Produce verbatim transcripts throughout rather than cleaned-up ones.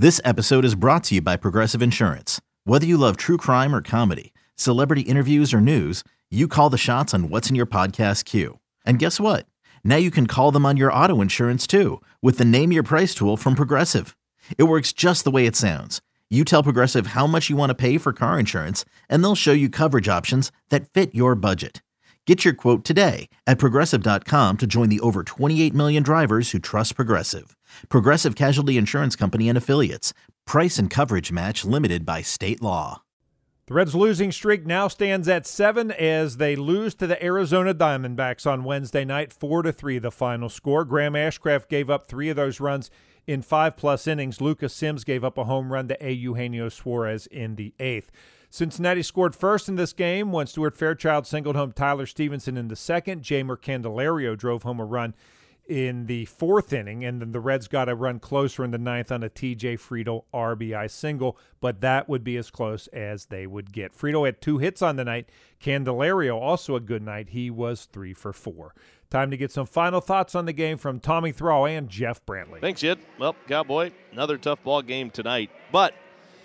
This episode is brought to you by Progressive Insurance. Whether you love true crime or comedy, celebrity interviews or news, you call the shots on what's in your podcast queue. And guess what? Now you can call them on your auto insurance too with the Name Your Price tool from Progressive. It works just the way it sounds. You tell Progressive how much you want to pay for car insurance, and they'll show you coverage options that fit your budget. Get your quote today at progressive dot com to join the over twenty-eight million drivers who trust Progressive. Progressive Casualty Insurance Company and Affiliates. Price and coverage match limited by state law. The Reds' losing streak now stands at seven as they lose to the Arizona Diamondbacks on Wednesday night, four to three the final score. Graham Ashcraft gave up three of those runs in five-plus innings. Lucas Sims gave up a home run to A. Eugenio Suarez in the eighth. Cincinnati scored first in this game when Stuart Fairchild singled home Tyler Stevenson in the second. Jeimer Candelario drove home a run in the fourth inning, and then the Reds got a run closer in the ninth on a T J Friedl R B I single, but that would be as close as they would get. Friedl had two hits on the night. Candelario, also a good night. He was three for four. Time to get some final thoughts on the game from Tommy Thrall and Jeff Brantley. Thanks, Ed. Well, Cowboy, another tough ball game tonight, but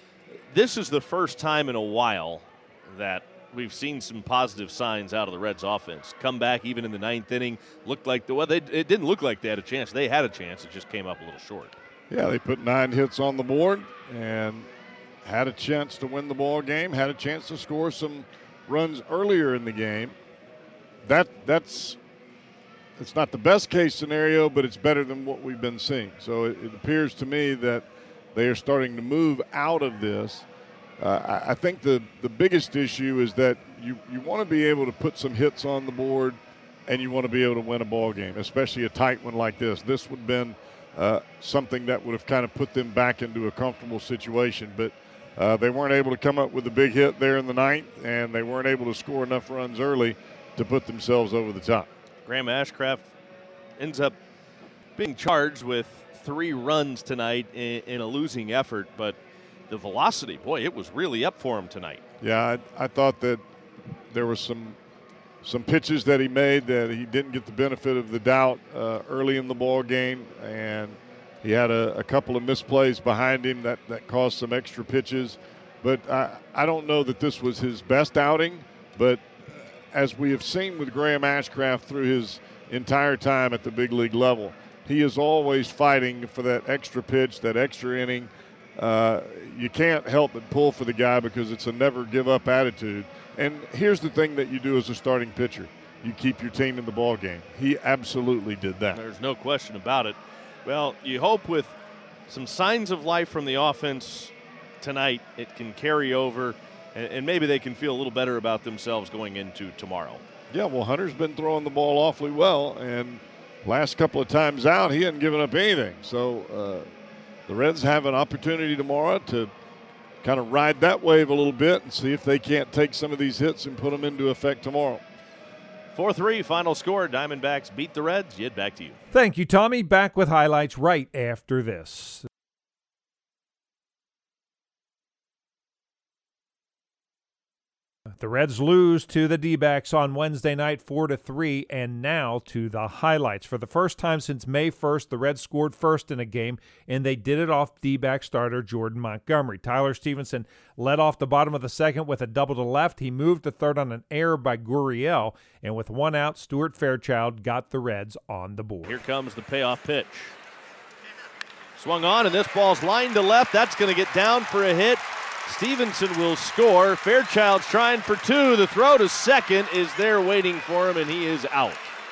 this is the first time in a while that we've seen some positive signs out of the Reds offense. Come back even in the ninth inning. Looked like the well, they, it didn't look like they had a chance. They had a chance. It just came up a little short. Yeah, they put nine hits on the board and had a chance to win the ball game, had a chance to score some runs earlier in the game. That that's it's not the best case scenario, but it's better than what we've been seeing. So it, it appears to me that they are starting to move out of this. Uh, I, I think the, the biggest issue is that you, you want to be able to put some hits on the board and you want to be able to win a ball game, especially a tight one like this. This would have been uh, something that would have kind of put them back into a comfortable situation. But uh, they weren't able to come up with a big hit there in the ninth, and they weren't able to score enough runs early to put themselves over the top. Graham Ashcraft ends up being charged with three runs tonight in, in a losing effort, but the velocity, boy, it was really up for him tonight. Yeah, I, I thought that there was some some pitches that he made that he didn't get the benefit of the doubt uh, early in the ball game, and he had a, a couple of misplays behind him that, that caused some extra pitches. But I, I don't know that this was his best outing, but as we have seen with Graham Ashcraft through his entire time at the big league level, he is always fighting for that extra pitch, that extra inning. Uh, you can't help but pull for the guy because it's a never-give-up attitude. And here's the thing that you do as a starting pitcher. You keep your team in the ball game. He absolutely did that. There's no question about it. Well, you hope with some signs of life from the offense tonight it can carry over, and, and maybe they can feel a little better about themselves going into tomorrow. Yeah, well, Hunter's been throwing the ball awfully well, and last couple of times out, he hadn't given up anything. So uh, the Reds have an opportunity tomorrow to kind of ride that wave a little bit and see if they can't take some of these hits and put them into effect tomorrow. four three, final score. Diamondbacks beat the Reds. Yet back to you. Thank you, Tommy. Back with highlights right after this. The Reds lose to the D-backs on Wednesday night, four to three, and now to the highlights. For the first time since May first, the Reds scored first in a game, and they did it off D-back starter Jordan Montgomery. Tyler Stevenson led off the bottom of the second with a double to left. He moved to third on an error by Gurriel, and with one out, Stuart Fairchild got the Reds on the board. Here comes the payoff pitch. Swung on, and this ball's lined to left. That's going to get down for a hit. Stevenson will score. Fairchild's trying for two. The throw to second is there waiting for him, and he is out.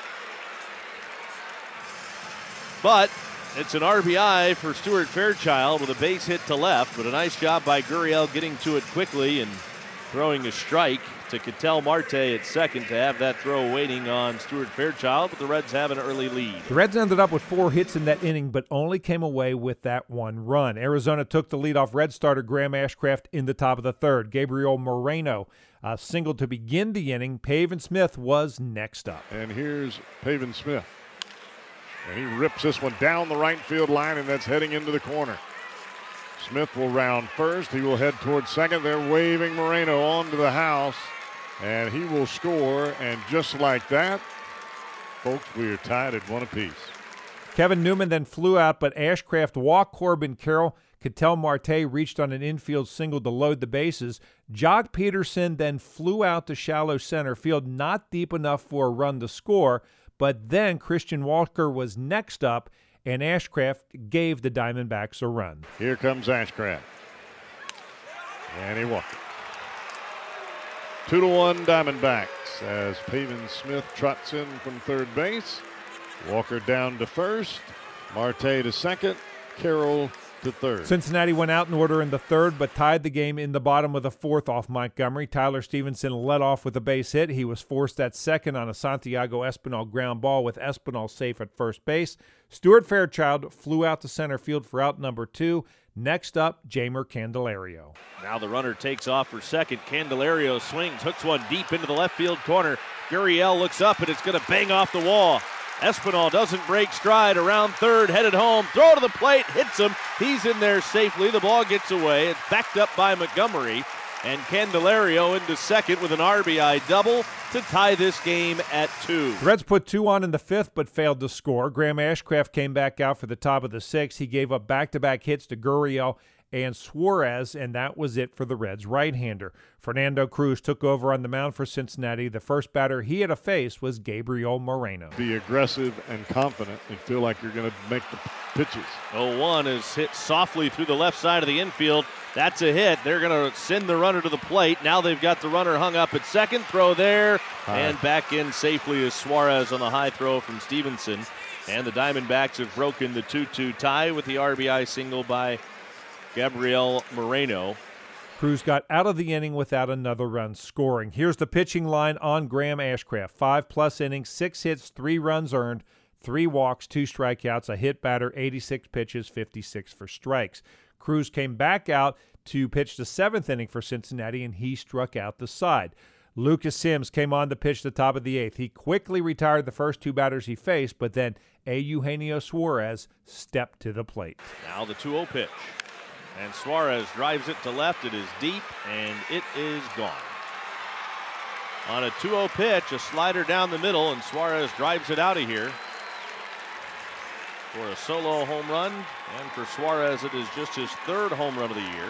But it's an R B I for Stuart Fairchild with a base hit to left, but a nice job by Gurriel getting to it quickly and throwing a strike to Ketel Marte at second to have that throw waiting on Stuart Fairchild, but the Reds have an early lead. The Reds ended up with four hits in that inning, but only came away with that one run. Arizona took the lead off Red starter Graham Ashcraft in the top of the third. Gabriel Moreno uh, singled to begin the inning. Pavin Smith was next up. And here's Pavin Smith. And he rips this one down the right field line, and that's heading into the corner. Smith will round first. He will head towards second. They're waving Moreno onto the house, and he will score. And just like that, folks, we are tied at one apiece. Kevin Newman then flew out, but Ashcraft walked Corbin Carroll. Ketel Marte reached on an infield single to load the bases. Jock Peterson then flew out to shallow center field, not deep enough for a run to score, but then Christian Walker was next up, and Ashcraft gave the Diamondbacks a run. Here comes Ashcraft. And he walked it. Two to one Diamondbacks as Pavin Smith trots in from third base. Walker down to first. Marte to second. Carroll to third. Cincinnati went out in order in the third, but tied the game in the bottom of the fourth off Montgomery. Tyler Stevenson led off with a base hit. He was forced at second on a Santiago Espinal ground ball with Espinal safe at first base. Stuart Fairchild flew out to center field for out number two. Next up, Jeimer Candelario. Now the runner takes off for second. Candelario swings, hooks one deep into the left field corner. Gurriel looks up, and it's going to bang off the wall. Espinal doesn't break stride, around third, headed home, throw to the plate, hits him. He's in there safely. The ball gets away. It's backed up by Montgomery, and Candelario into second with an R B I double to tie this game at two. The Reds put two on in the fifth but failed to score. Graham Ashcraft came back out for the top of the sixth. He gave up back-to-back hits to Gurriel and Suarez, and that was it for the Reds' right-hander. Fernando Cruz took over on the mound for Cincinnati. The first batter he had to face was Gabriel Moreno. Be aggressive and confident and feel like you're going to make the pitches. oh one is hit softly through the left side of the infield. That's a hit. They're going to send the runner to the plate. Now they've got the runner hung up at second. Throw there, High. And back in safely is Suarez on the high throw from Stevenson. And the Diamondbacks have broken the two two tie with the R B I single by Gabriel Moreno. Cruz got out of the inning without another run scoring. Here's the pitching line on Graham Ashcraft. Five-plus innings, six hits, three runs earned, three walks, two strikeouts, a hit batter, eighty-six pitches, fifty-six for strikes. Cruz came back out to pitch the seventh inning for Cincinnati, and he struck out the side. Lucas Sims came on to pitch the top of the eighth. He quickly retired the first two batters he faced, but then A. Eugenio Suarez stepped to the plate. Now the two oh pitch. And Suarez drives it to left. It is deep, and it is gone. On a two oh pitch, a slider down the middle, and Suarez drives it out of here for a solo home run. And for Suarez, it is just his third home run of the year.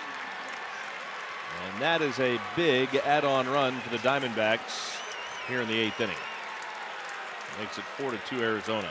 And that is a big add-on run for the Diamondbacks here in the eighth inning. Makes it four to two Arizona.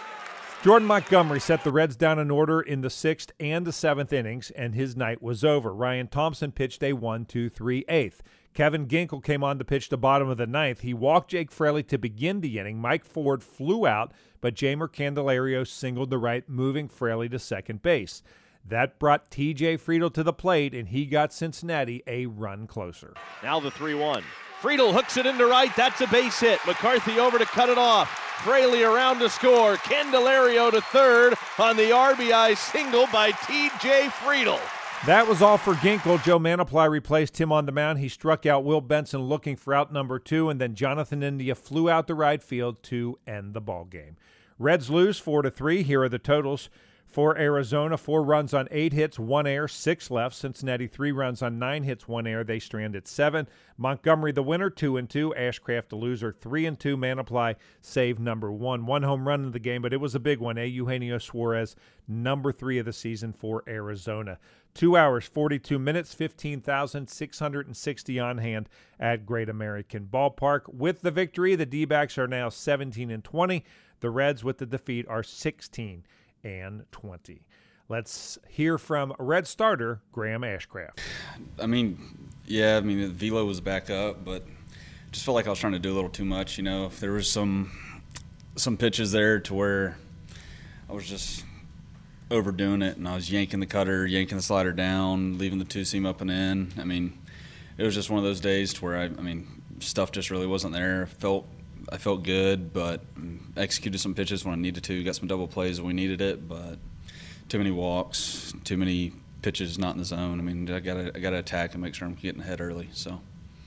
Jordan Montgomery set the Reds down in order in the sixth and the seventh innings, and his night was over. Ryan Thompson pitched a one two three eighth. Kevin Ginkel came on to pitch the bottom of the ninth. He walked Jake Fraley to begin the inning. Mike Ford flew out, but Jeimer Candelario singled to right, moving Fraley to second base. That brought T J Friedl to the plate, and he got Cincinnati a run closer. Now the three one. Friedl hooks it into right. That's a base hit. McCarthy over to cut it off. Fraley around to score. Candelario to third on the R B I single by T J Friedl. That was all for Ginkel. Joe Manaply replaced him on the mound. He struck out Will Benson looking for out number two, and then Jonathan India flew out to right field to end the ball game. Reds lose four to three. Here are the totals. For Arizona, four runs on eight hits, one error, six left. Cincinnati, three runs on nine hits, one error. They strand at seven. Montgomery, the winner, two and two. Ashcraft, the loser, three and two. Manaply, save number one. One home run in the game, but it was a big one. A. Eugenio Suarez, number three of the season for Arizona. Two hours, forty-two minutes, fifteen thousand six hundred sixty on hand at Great American Ballpark. With the victory, the D-backs are now seventeen and twenty. The Reds, with the defeat, are sixteen and twenty. Let's hear from Red starter Graham Ashcraft. I mean, yeah, I mean, the velo was back up, but just felt like I was trying to do a little too much. You know, if there was some some pitches there to where I was just overdoing it, and I was yanking the cutter, yanking the slider down, leaving the two seam up and in. I mean, it was just one of those days to where I, I mean, stuff just really wasn't there. Felt I felt good, but executed some pitches when I needed to. Got some double plays when we needed it, but too many walks, too many pitches not in the zone. I mean, I got to I got to attack and make sure I'm getting ahead early. So.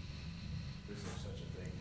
There's no such a thing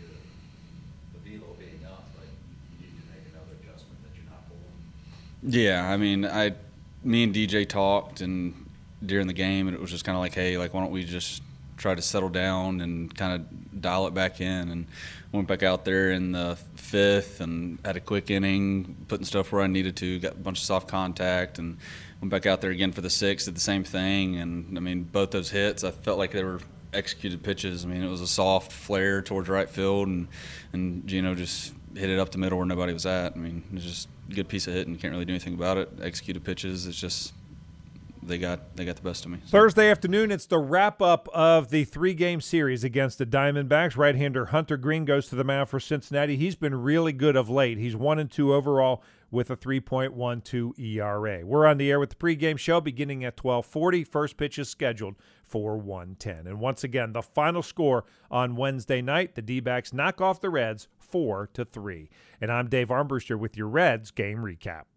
to the velo being up, but you need to make another adjustment that you're not pulling. Yeah, I mean, I, me and D J talked and during the game, and it was just kind of like, hey, like why don't we just try to settle down and kind of dial it back in, and went back out there in the fifth and had a quick inning, putting stuff where I needed to, got a bunch of soft contact, and went back out there again for the sixth, did the same thing. And, I mean, both those hits, I felt like they were executed pitches. I mean, it was a soft flare towards right field, and, and Gino just hit it up the middle where nobody was at. I mean, it was just a good piece of hitting. Can't really do anything about it. Executed pitches, it's just they got they got the best of me. So. Thursday afternoon, it's the wrap-up of the three-game series against the Diamondbacks. Right-hander Hunter Green goes to the mound for Cincinnati. He's been really good of late. He's one and two overall with a three point one two E R A. We're on the air with the pregame show beginning at twelve forty. First pitch is scheduled for one ten. And once again, the final score on Wednesday night, the D-backs knock off the Reds four to three. And I'm Dave Armbruster with your Reds game recap.